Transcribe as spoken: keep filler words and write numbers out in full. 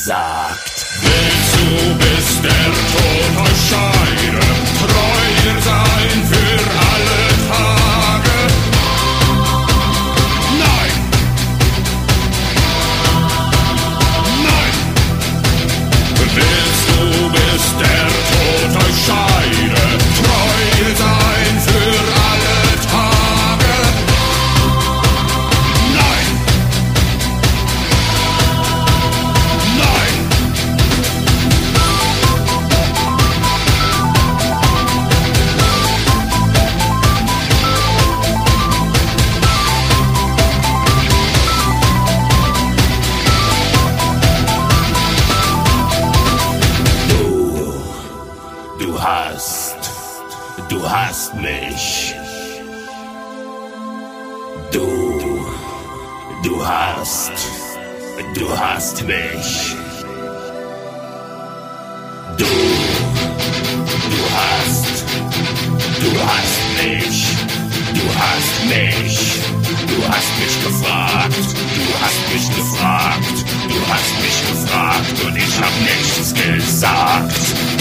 gesagt. Willst du, bis der Tod euch scheide, treu sein für alle Tage? Nein! Nein! Willst du, bis der Tod euch scheide, treu sein für alle Tage? Nein! Nein! Du hast, du hast mich. Du, du hast, du hast mich. Du, du hast, du hast mich. Du hast mich. Du hast mich gefragt. Du hast mich gefragt. Du hast mich gefragt und ich hab nichts gesagt.